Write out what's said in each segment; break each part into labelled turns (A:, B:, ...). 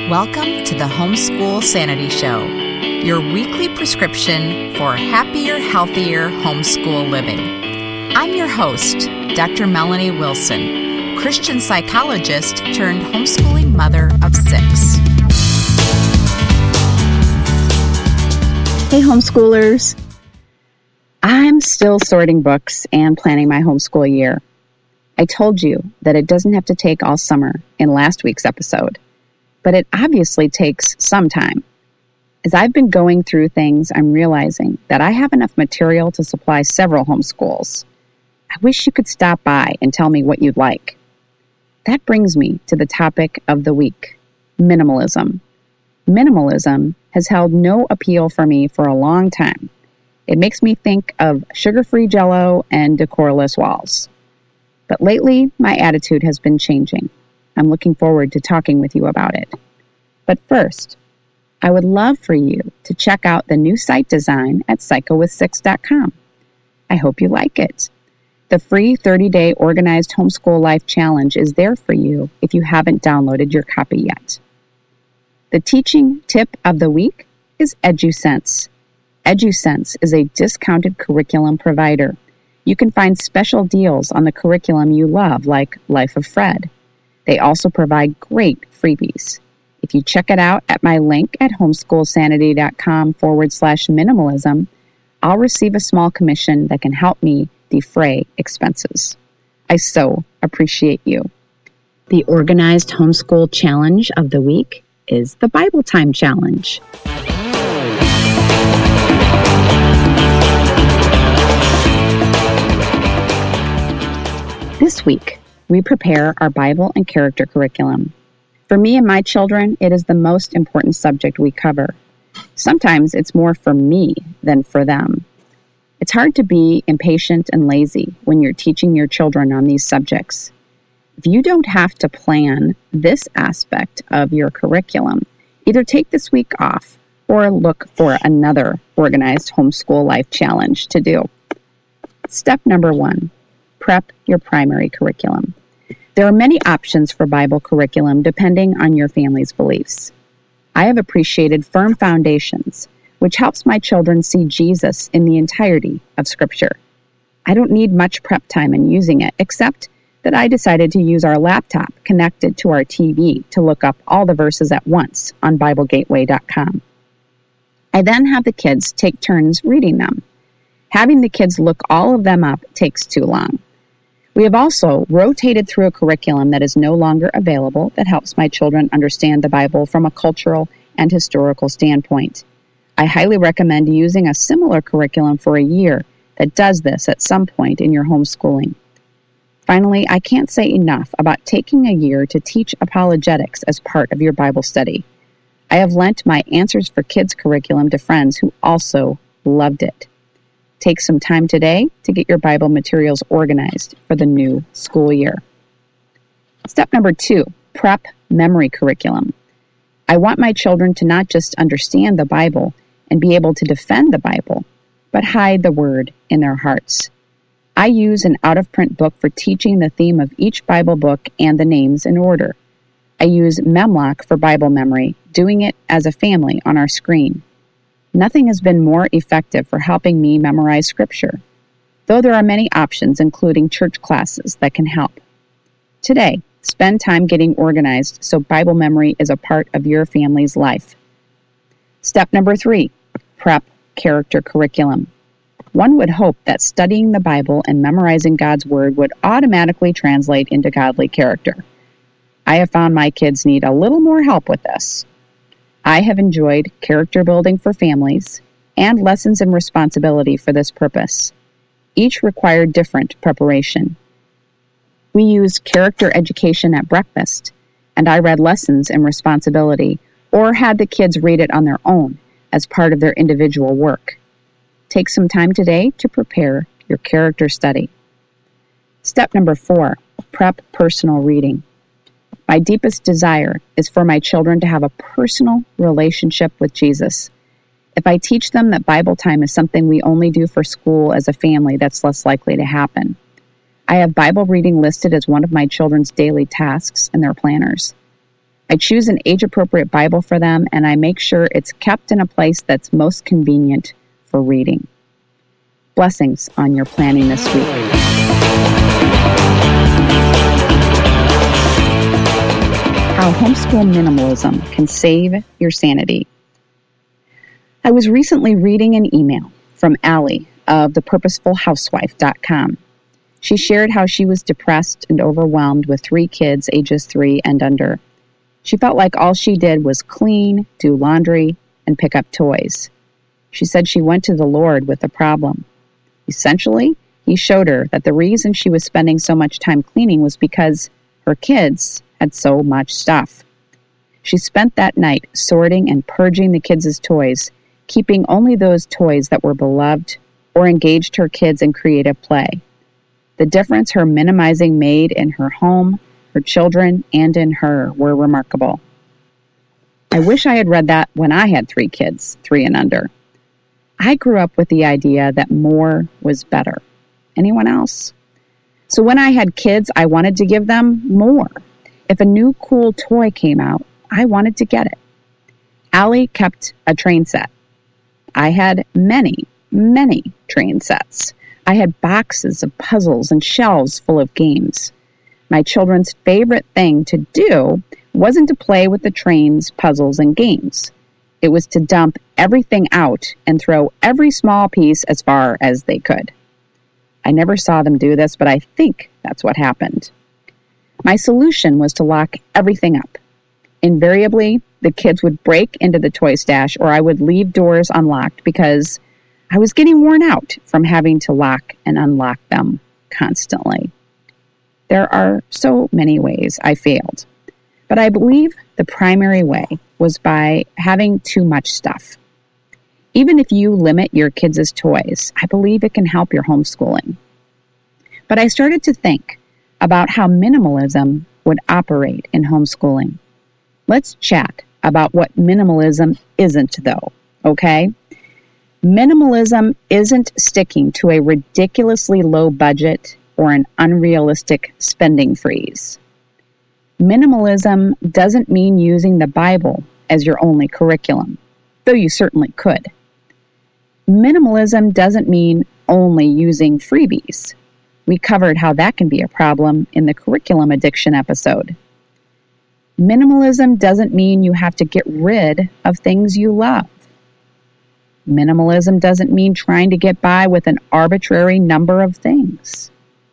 A: Welcome to the Homeschool Sanity Show, your weekly prescription for happier, healthier homeschool living. I'm your host, Dr. Melanie Wilson, Christian psychologist turned homeschooling mother of 6.
B: Hey homeschoolers, I'm still sorting books and planning my homeschool year. I told you that it doesn't have to take all summer in last week's episode, but it obviously takes some time. As I've been going through things, I'm realizing that I have enough material to supply several homeschools. I wish you could stop by and tell me what you'd like. That brings me to the topic of the week, minimalism. Minimalism has held no appeal for me for a long time. It makes me think of sugar-free Jell-O and decorless walls. But lately, my attitude has been changing. I'm looking forward to talking with you about it. But first, I would love for you to check out the new site design at psychowith6.com. I hope you like it. The free 30-day Organized Homeschool Life Challenge is there for you if you haven't downloaded your copy yet. The teaching tip of the week is EduSense. EduSense is a discounted curriculum provider. You can find special deals on the curriculum you love, like Life of Fred. They also provide great freebies. If you check it out at my link at homeschoolsanity.com/minimalism, I'll receive a small commission that can help me defray expenses. I so appreciate you. The Organized Homeschool Challenge of the week is the Bible Time Challenge. This week, we prepare our Bible and character curriculum. For me and my children, it is the most important subject we cover. Sometimes it's more for me than for them. It's hard to be impatient and lazy when you're teaching your children on these subjects. If you don't have to plan this aspect of your curriculum, either take this week off or look for another Organized Homeschool Life Challenge to do. Step number 1, prep your primary curriculum. There are many options for Bible curriculum depending on your family's beliefs. I have appreciated Firm Foundations, which helps my children see Jesus in the entirety of Scripture. I don't need much prep time in using it, except that I decided to use our laptop connected to our TV to look up all the verses at once on BibleGateway.com. I then have the kids take turns reading them. Having the kids look all of them up takes too long. We have also rotated through a curriculum that is no longer available that helps my children understand the Bible from a cultural and historical standpoint. I highly recommend using a similar curriculum for a year that does this at some point in your homeschooling. Finally, I can't say enough about taking a year to teach apologetics as part of your Bible study. I have lent my Answers for Kids curriculum to friends who also loved it. Take some time today to get your Bible materials organized for the new school year. Step number 2, prep memory curriculum. I want my children to not just understand the Bible and be able to defend the Bible, but hide the Word in their hearts. I use an out-of-print book for teaching the theme of each Bible book and the names in order. I use Memlock for Bible memory, doing it as a family on our screen. Nothing has been more effective for helping me memorize Scripture, though there are many options, including church classes, that can help. Today, spend time getting organized so Bible memory is a part of your family's life. Step number 3, prep character curriculum. One would hope that studying the Bible and memorizing God's Word would automatically translate into godly character. I have found my kids need a little more help with this. I have enjoyed character building for families and lessons in responsibility for this purpose. Each required different preparation. We used character education at breakfast, and I read lessons in responsibility or had the kids read it on their own as part of their individual work. Take some time today to prepare your character study. Step number 4, prep personal reading. My deepest desire is for my children to have a personal relationship with Jesus. If I teach them that Bible time is something we only do for school as a family, that's less likely to happen. I have Bible reading listed as one of my children's daily tasks in their planners. I I choose an age-appropriate Bible for them, and I make sure it's kept in a place that's most convenient for reading. Blessings on your planning this week. How homeschool minimalism can save your sanity. I was recently reading an email from Allie of thepurposefulhousewife.com. She shared how she was depressed and overwhelmed with 3 kids ages 3 and under. She felt like all she did was clean, do laundry, and pick up toys. She said she went to the Lord with the problem. Essentially, He showed her that the reason she was spending so much time cleaning was because her kids had so much stuff. She spent that night sorting and purging the kids' toys, keeping only those toys that were beloved, or engaged her kids in creative play. The difference her minimizing made in her home, her children, and in her were remarkable. I wish I had read that when I had 3 kids, 3 and under. I grew up with the idea that more was better. Anyone else? So when I had kids, I wanted to give them more. If a new cool toy came out, I wanted to get it. Allie kept a train set. I had many train sets. I had boxes of puzzles and shelves full of games. My children's favorite thing to do wasn't to play with the trains, puzzles, and games. It was to dump everything out and throw every small piece as far as they could. I never saw them do this, but I think that's what happened. My solution was to lock everything up. Invariably, the kids would break into the toy stash, or I would leave doors unlocked because I was getting worn out from having to lock and unlock them constantly. There are so many ways I failed, but I believe the primary way was by having too much stuff. Even if you limit your kids' toys, I believe it can help your homeschooling. But I started to think about how minimalism would operate in homeschooling. Let's chat about what minimalism isn't, though, okay? Minimalism isn't sticking to a ridiculously low budget or an unrealistic spending freeze. Minimalism doesn't mean using the Bible as your only curriculum, though you certainly could. Minimalism doesn't mean only using freebies. We covered how that can be a problem in the curriculum addiction episode. Minimalism doesn't mean you have to get rid of things you love. Minimalism doesn't mean trying to get by with an arbitrary number of things.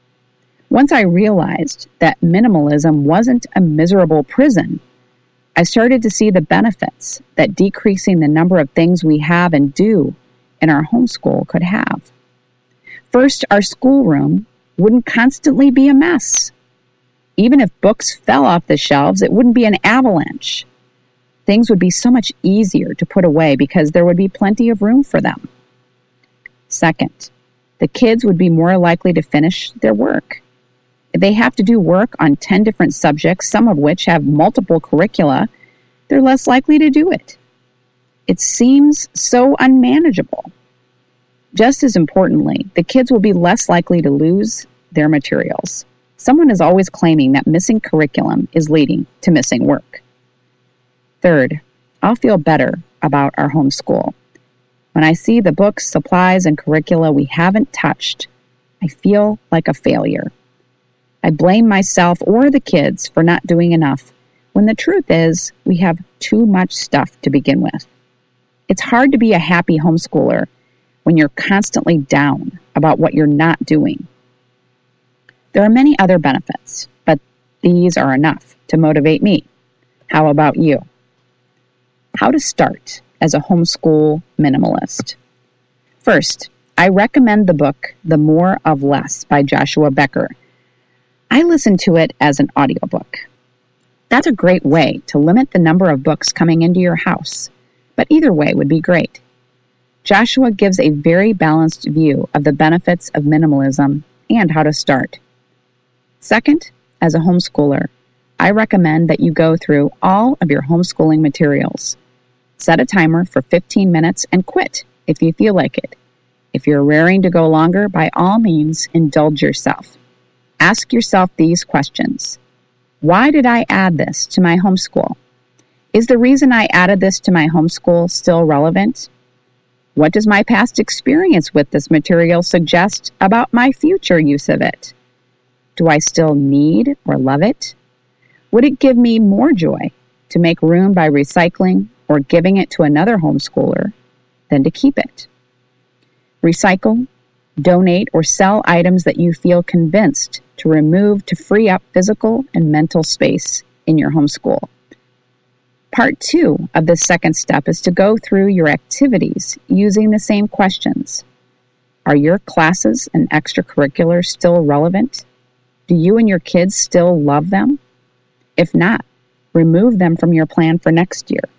B: Once I realized that minimalism wasn't a miserable prison, I started to see the benefits that decreasing the number of things we have and do in our homeschool could have. First, our schoolroom wouldn't constantly be a mess. Even if books fell off the shelves, it wouldn't be an avalanche. Things would be so much easier to put away because there would be plenty of room for them. Second, the kids would be more likely to finish their work. If they have to do work on 10 different subjects, some of which have multiple curricula, they're less likely to do it. It seems so unmanageable. Just as importantly, the kids will be less likely to lose their materials. Someone is always claiming that missing curriculum is leading to missing work. Third, I'll feel better about our homeschool. When I see the books, supplies, and curricula we haven't touched, I feel like a failure. I blame myself or the kids for not doing enough, when the truth is we have too much stuff to begin with. It's hard to be a happy homeschooler when you're constantly down about what you're not doing. There are many other benefits, but these are enough to motivate me. How about you? How to start as a homeschool minimalist. First, I recommend the book The More of Less by Joshua Becker. I listen to it as an audiobook. That's a great way to limit the number of books coming into your house, but either way would be great. Joshua gives a very balanced view of the benefits of minimalism and how to start. Second, as a homeschooler, I recommend that you go through all of your homeschooling materials. Set a timer for 15 minutes and quit if you feel like it. If you're raring to go longer, by all means, indulge yourself. Ask yourself these questions. Why did I add this to my homeschool? Is the reason I added this to my homeschool still relevant? What does my past experience with this material suggest about my future use of it? Do I still need or love it? Would it give me more joy to make room by recycling or giving it to another homeschooler than to keep it? Recycle, donate, or sell items that you feel convinced to remove to free up physical and mental space in your homeschool. Part 2 of this second step is to go through your activities using the same questions. Are your classes and extracurriculars still relevant? Do you and your kids still love them? If not, remove them from your plan for next year.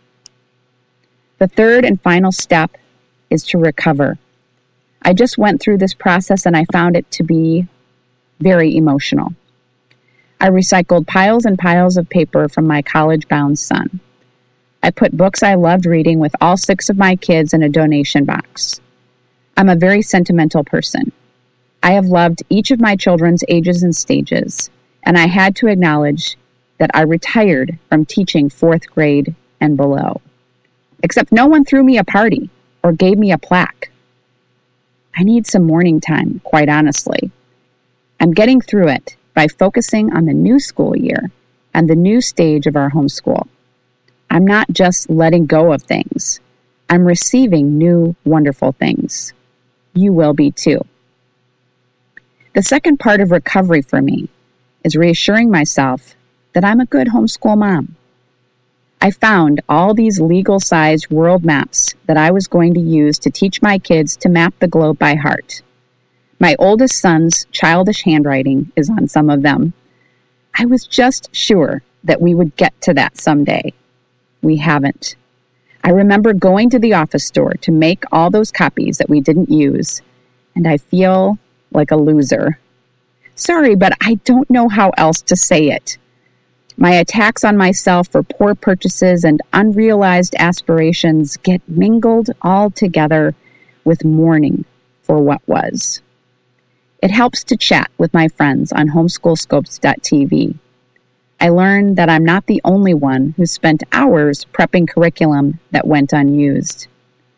B: The third and final step is to recover. I just went through this process and I found it to be very emotional. I recycled piles and piles of paper from my college-bound son. I put books I loved reading with all 6 of my kids in a donation box. I'm a very sentimental person. I have loved each of my children's ages and stages, and I had to acknowledge that I retired from teaching 4th grade and below. Except no one threw me a party or gave me a plaque. I need some mourning time, quite honestly. I'm getting through it by focusing on the new school year and the new stage of our homeschool. I'm not just letting go of things. I'm receiving new, wonderful things. You will be too. The second part of recovery for me is reassuring myself that I'm a good homeschool mom. I found all these legal-sized world maps that I was going to use to teach my kids to map the globe by heart. My oldest son's childish handwriting is on some of them. I was just sure that we would get to that someday. We haven't. I remember going to the office store to make all those copies that we didn't use, and I feel like a loser. Sorry, but I don't know how else to say it. My attacks on myself for poor purchases and unrealized aspirations get mingled all together with mourning for what was. It helps to chat with my friends on homeschoolscopes.tv. I learned that I'm not the only one who spent hours prepping curriculum that went unused.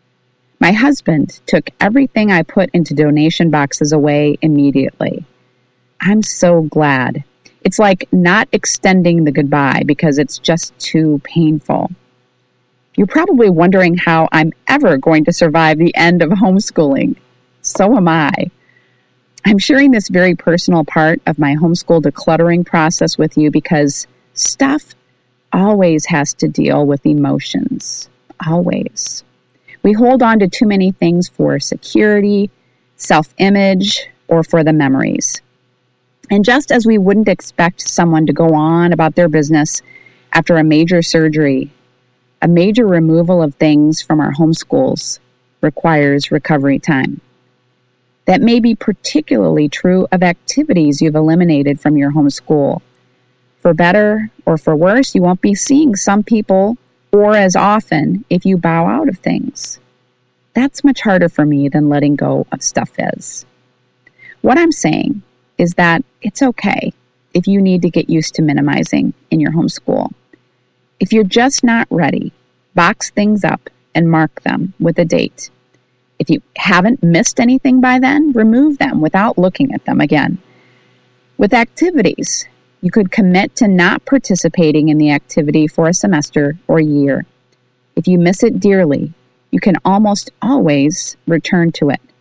B: My husband took everything I put into donation boxes away immediately. I'm so glad. It's like not extending the goodbye because it's just too painful. You're probably wondering how I'm ever going to survive the end of homeschooling. So am I. I'm sharing this very personal part of my homeschool decluttering process with you because stuff always has to deal with emotions. Always. We hold on to too many things for security, self-image, or for the memories. And just as we wouldn't expect someone to go on about their business after a major surgery, a major removal of things from our homeschools requires recovery time. That may be particularly true of activities you've eliminated from your homeschool. For better or for worse, you won't be seeing some people or as often if you bow out of things. That's much harder for me than letting go of stuff is. What I'm saying is that it's okay if you need to get used to minimizing in your homeschool. If you're just not ready, box things up and mark them with a date. If you haven't missed anything by then, remove them without looking at them again. With activities, you could commit to not participating in the activity for a semester or year. If you miss it dearly, you can almost always return to it.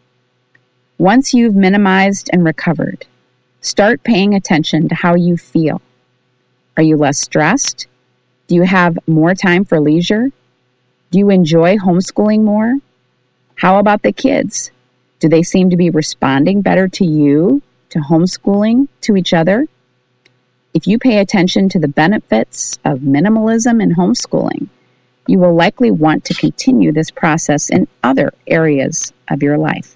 B: Once you've minimized and recovered, start paying attention to how you feel. Are you less stressed? Do you have more time for leisure? Do you enjoy homeschooling more? How about the kids? Do they seem to be responding better to you, to homeschooling, to each other? If you pay attention to the benefits of minimalism in homeschooling, you will likely want to continue this process in other areas of your life.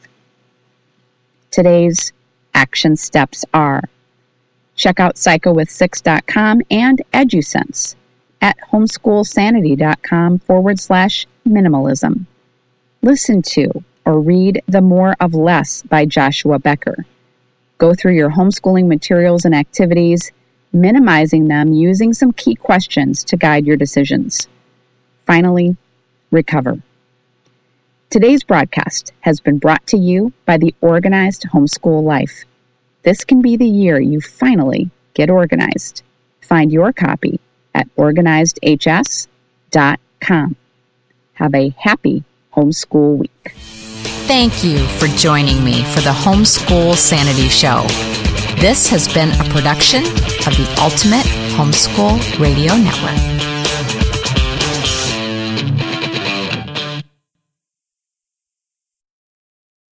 B: Today's action steps are: check out psychowith6.com and EduSense at homeschoolsanity.com/minimalism. Listen to or read The More of Less by Joshua Becker. Go through your homeschooling materials and activities, minimizing them using some key questions to guide your decisions. finally recover. Today's broadcast has been brought to you by the Organized Homeschool Life. This can be the year you finally get organized. Find your copy at organizedhs.com. Have a happy homeschool week.
A: Thank you for joining me for the Homeschool Sanity Show. This has been a production of the Ultimate Homeschool Radio Network.